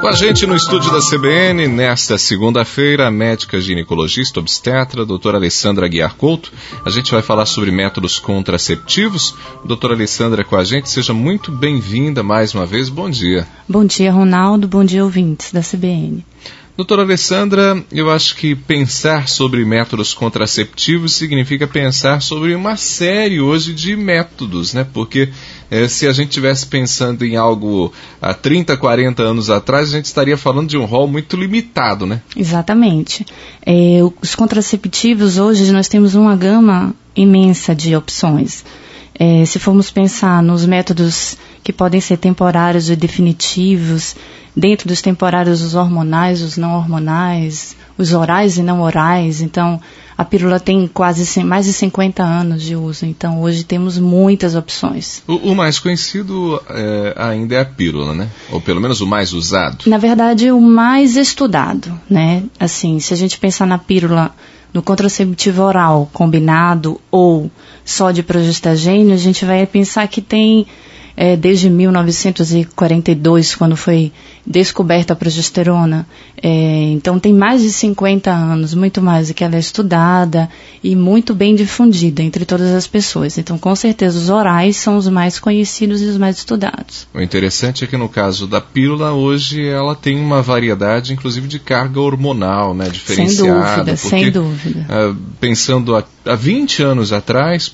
Com a gente no estúdio da CBN, nesta segunda-feira, a médica ginecologista obstetra, doutora Alessandra Aguiar Couto. A gente vai falar sobre métodos contraceptivos. Doutora Alessandra com a gente, seja muito bem-vinda mais uma vez. Bom dia. Bom dia, Ronaldo. Bom dia, ouvintes da CBN. Doutora Alessandra, eu acho que pensar sobre métodos contraceptivos significa pensar sobre uma série hoje de métodos, né? Porque se a gente estivesse pensando em algo há 30, 40 anos atrás, a gente estaria falando de um rol muito limitado, né? Exatamente. Os contraceptivos, hoje, nós temos uma gama imensa de opções. Se formos pensar nos métodos que podem ser temporários e definitivos, dentro dos temporários, os hormonais, os não hormonais, os orais e não orais. Então, a pílula tem mais de 50 anos de uso. Então, hoje temos muitas opções. O mais conhecido ainda é a pílula, né? Ou pelo menos o mais usado. Na verdade, o mais estudado, né? Assim, se a gente pensar na pílula, no contraceptivo oral combinado ou só de progestagênio, a gente vai pensar que tem... desde 1942, quando foi descoberta a progesterona. Então, tem mais de 50 anos, muito mais, que ela é estudada e muito bem difundida entre todas as pessoas. Então, com certeza, os orais são os mais conhecidos e os mais estudados. O interessante é que, no caso da pílula, hoje ela tem uma variedade, inclusive, de carga hormonal, né, diferenciada. Sem dúvida. Pensando há 20 anos atrás,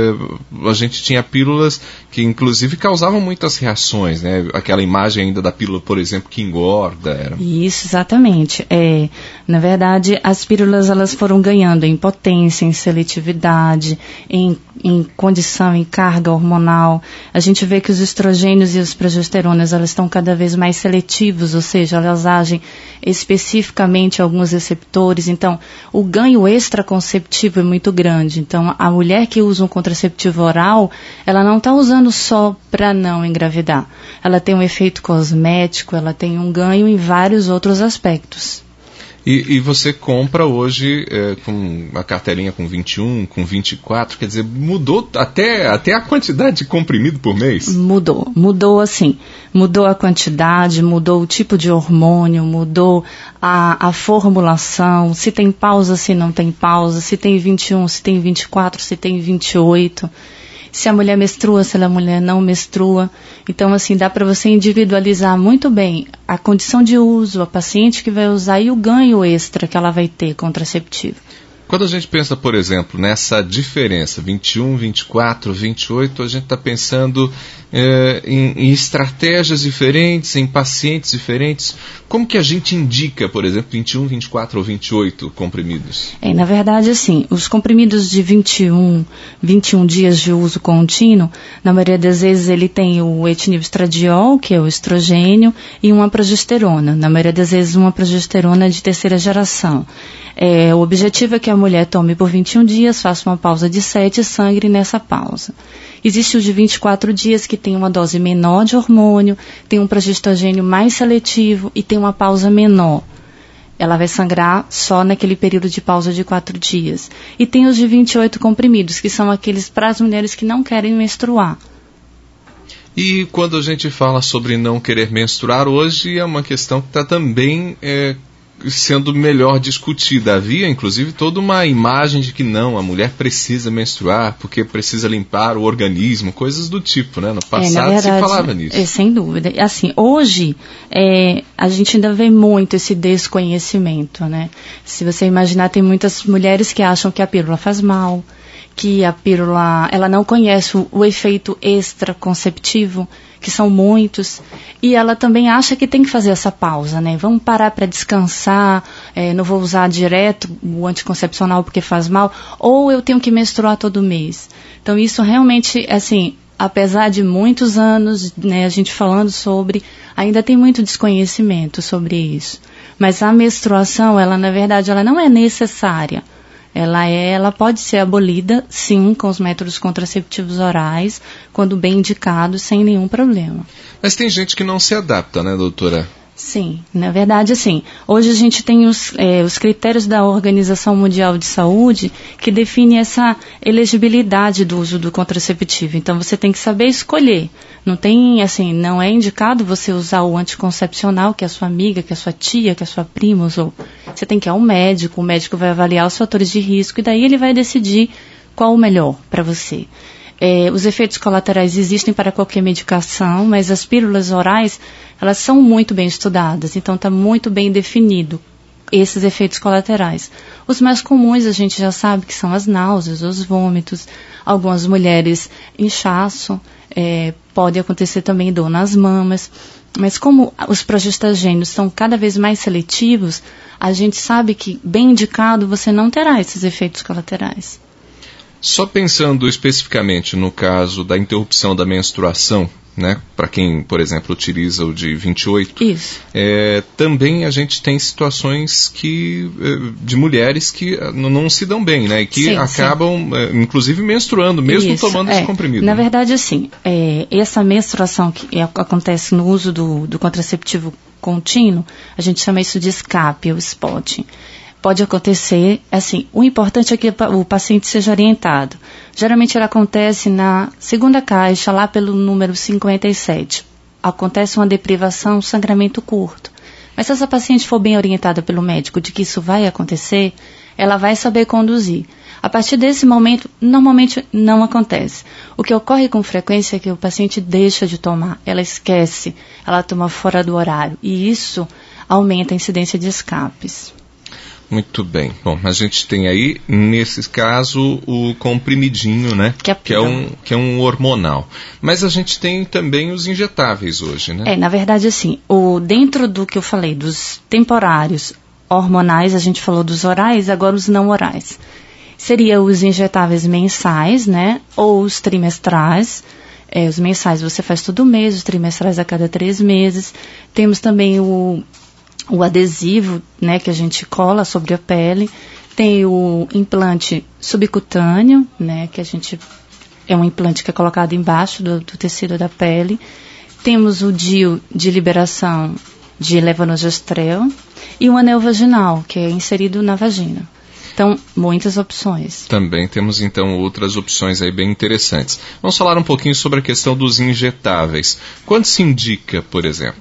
a gente tinha pílulas que, inclusive, causavam muitas reações, né? Aquela imagem ainda da pílula, por exemplo, que engorda. Isso, exatamente. Na verdade, as pílulas elas foram ganhando em potência, em seletividade, em condição, em carga hormonal. A gente vê que os estrogênios e as progesteronas elas estão cada vez mais seletivos, ou seja, elas agem especificamente em alguns receptores. Então, o ganho extraconceptivo é muito grande. Então, a mulher que usa um contraceptivo oral, ela não está usando só para não engravidar. Ela tem um efeito cosmético, ela tem um ganho em vários outros aspectos. E você compra hoje com a cartelinha com 21, com 24, quer dizer, mudou até a quantidade de comprimido por mês? Mudou assim, mudou a quantidade, mudou o tipo de hormônio, mudou a formulação, se tem pausa, se não tem pausa, se tem 21, se tem 24, se tem 28... se a mulher menstrua, se a mulher não menstrua. Então, assim, dá para você individualizar muito bem a condição de uso, a paciente que vai usar e o ganho extra que ela vai ter contraceptivo. Quando a gente pensa, por exemplo, nessa diferença, 21, 24, 28, a gente está pensando em estratégias diferentes, em pacientes diferentes. Como que a gente indica, por exemplo, 21, 24 ou 28 comprimidos? Na verdade, assim, os comprimidos de 21 dias de uso contínuo, na maioria das vezes ele tem o etinivo-estradiol, que é o estrogênio, e uma progesterona. Na maioria das vezes uma progesterona de terceira geração. O objetivo é que a mulher tome por 21 dias, faça uma pausa de 7 e sangre nessa pausa. Existe o de 24 dias que tem uma dose menor de hormônio, tem um progestagênio mais seletivo e tem uma pausa menor. Ela vai sangrar só naquele período de pausa de 4 dias. E tem os de 28 comprimidos, que são aqueles para as mulheres que não querem menstruar. E quando a gente fala sobre não querer menstruar, hoje é uma questão que está também sendo melhor discutida. Havia, inclusive, toda uma imagem de que não, a mulher precisa menstruar porque precisa limpar o organismo, coisas do tipo, né? No passado verdade, se falava nisso. Sem dúvida. Assim, hoje, a gente ainda vê muito esse desconhecimento, né? Se você imaginar, tem muitas mulheres que acham que a pílula faz mal, que a pílula, ela não conhece o efeito extraconceptivo, que são muitos, e ela também acha que tem que fazer essa pausa, né? Vamos parar para descansar, não vou usar direto o anticoncepcional porque faz mal, ou eu tenho que menstruar todo mês. Então isso realmente, assim, apesar de muitos anos, né, a gente falando sobre, ainda tem muito desconhecimento sobre isso. Mas a menstruação, ela na verdade, ela não é necessária. Ela pode ser abolida, sim, com os métodos contraceptivos orais, quando bem indicado, sem nenhum problema. Mas tem gente que não se adapta, né, doutora? Sim, na verdade, sim. Hoje a gente tem os critérios da Organização Mundial de Saúde que definem essa elegibilidade do uso do contraceptivo. Então, você tem que saber escolher. Não é indicado você usar o anticoncepcional que a sua amiga, que a sua tia, que a sua prima usou. Você tem que ir ao médico, o médico vai avaliar os fatores de risco e daí ele vai decidir qual o melhor para você. Os efeitos colaterais existem para qualquer medicação, mas as pílulas orais, elas são muito bem estudadas, então está muito bem definido esses efeitos colaterais. Os mais comuns a gente já sabe que são as náuseas, os vômitos, algumas mulheres inchaço, pode acontecer também dor nas mamas, mas como os progestagênios são cada vez mais seletivos, a gente sabe que bem indicado você não terá esses efeitos colaterais. Só pensando especificamente no caso da interrupção da menstruação, né, para quem, por exemplo, utiliza o de 28, isso. Também a gente tem situações de mulheres que não se dão bem, né, e que sim, acabam, inclusive, menstruando, mesmo tomando esse comprimido. Na verdade, assim, essa menstruação que acontece no uso do contraceptivo contínuo, a gente chama isso de escape ou spot. Pode acontecer, assim, o importante é que o paciente seja orientado. Geralmente ele acontece na segunda caixa, lá pelo número 57. Acontece uma deprivação, um sangramento curto. Mas se essa paciente for bem orientada pelo médico de que isso vai acontecer, ela vai saber conduzir. A partir desse momento, normalmente não acontece. O que ocorre com frequência é que o paciente deixa de tomar, ela esquece, ela toma fora do horário. E isso aumenta a incidência de escapes. Muito bem. Bom, a gente tem aí, nesse caso, o comprimidinho, né? Que é um hormonal. Mas a gente tem também os injetáveis hoje, né? Na verdade, assim, dentro do que eu falei, dos temporários hormonais, a gente falou dos orais, agora os não orais. Seria os injetáveis mensais, né? Ou os trimestrais. Os mensais você faz todo mês, os trimestrais a cada 3 meses. Temos também o adesivo, né, que a gente cola sobre a pele. Tem o implante subcutâneo, né, que é um implante que é colocado embaixo do tecido da pele. Temos o DIU de liberação de levonorgestrel e o anel vaginal, que é inserido na vagina. Então, muitas opções. Também temos, então, outras opções aí bem interessantes. Vamos falar um pouquinho sobre a questão dos injetáveis. Quanto se indica, por exemplo?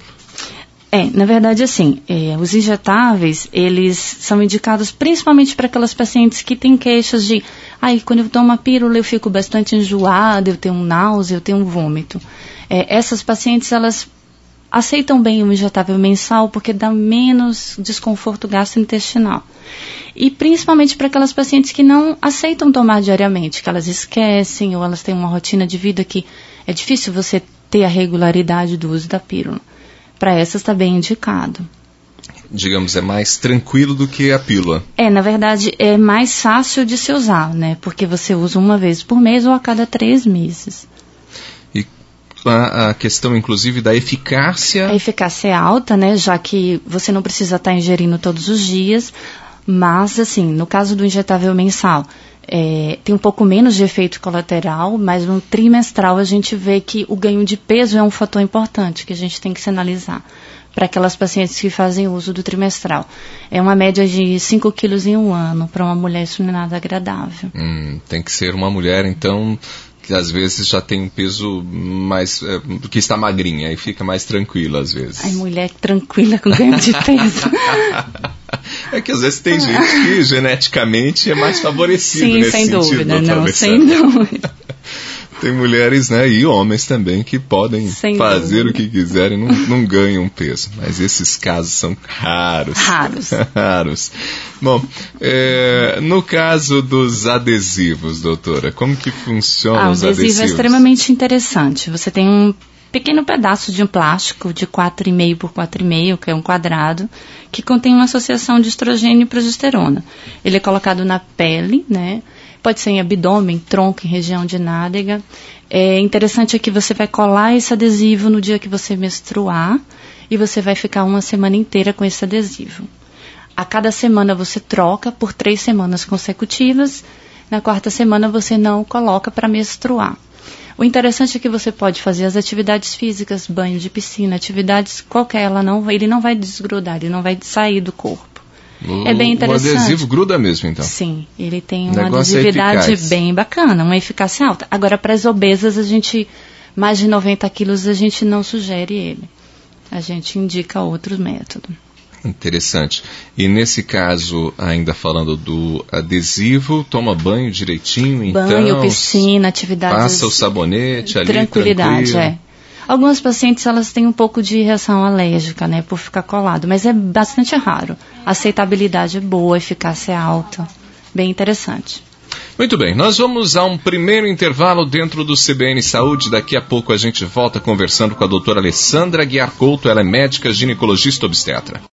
Na verdade, assim, os injetáveis, eles são indicados principalmente para aquelas pacientes que têm queixas de, quando eu tomo a pílula eu fico bastante enjoada, eu tenho náusea, eu tenho vômito. Essas pacientes, elas aceitam bem o injetável mensal porque dá menos desconforto gastrointestinal. E principalmente para aquelas pacientes que não aceitam tomar diariamente, que elas esquecem ou elas têm uma rotina de vida que é difícil você ter a regularidade do uso da pílula. Para essas está bem indicado. Digamos, é mais tranquilo do que a pílula. Na verdade, é mais fácil de se usar, né? Porque você usa uma vez por mês ou a cada 3 meses. E a questão, inclusive, da eficácia... A eficácia é alta, né? Já que você não precisa estar ingerindo todos os dias. Mas, assim, no caso do injetável mensal, tem um pouco menos de efeito colateral, mas no trimestral a gente vê que o ganho de peso é um fator importante que a gente tem que se analisar para aquelas pacientes que fazem uso do trimestral. É uma média de 5 quilos em um ano para uma mulher, isso não é nada agradável. Tem que ser uma mulher, então, que às vezes já tem um peso mais, que está magrinha e fica mais tranquila às vezes. Mulher tranquila com ganho de peso. É que às vezes tem gente que geneticamente é mais favorecido nesse sentido. Sim, sem dúvida, sem dúvida. Tem mulheres, né, e homens também que podem fazer o que quiserem e não ganham peso. Mas esses casos são raros. Raros. Bom, no caso dos adesivos, doutora, como que funcionam os adesivos? O adesivo é extremamente interessante. Você tem um pequeno pedaço de um plástico de 4,5 por 4,5, que é um quadrado, que contém uma associação de estrogênio e progesterona. Ele é colocado na pele, né? Pode ser em abdômen, tronco, em região de nádega. Interessante é que você vai colar esse adesivo no dia que você menstruar e você vai ficar uma semana inteira com esse adesivo. A cada semana você troca por 3 semanas consecutivas. Na 4ª semana você não coloca para menstruar. O interessante é que você pode fazer as atividades físicas, banho de piscina, atividades qualquer, ele não vai desgrudar, ele não vai sair do corpo. É bem interessante. O adesivo gruda mesmo, então? Sim, ele tem uma adesividade bem bacana, uma eficácia alta. Agora, para as obesas, mais de 90 quilos, a gente não sugere ele. A gente indica outro método. Interessante. E nesse caso, ainda falando do adesivo, toma banho direitinho, então... Banho, piscina, atividades... Passa o sabonete ali, tranquilidade, Algumas pacientes, elas têm um pouco de reação alérgica, né, por ficar colado, mas é bastante raro. A aceitabilidade é boa, a eficácia é alta, bem interessante. Muito bem, nós vamos a um primeiro intervalo dentro do CBN Saúde. Daqui a pouco a gente volta conversando com a doutora Alessandra Guiar Couto, ela é médica ginecologista obstetra.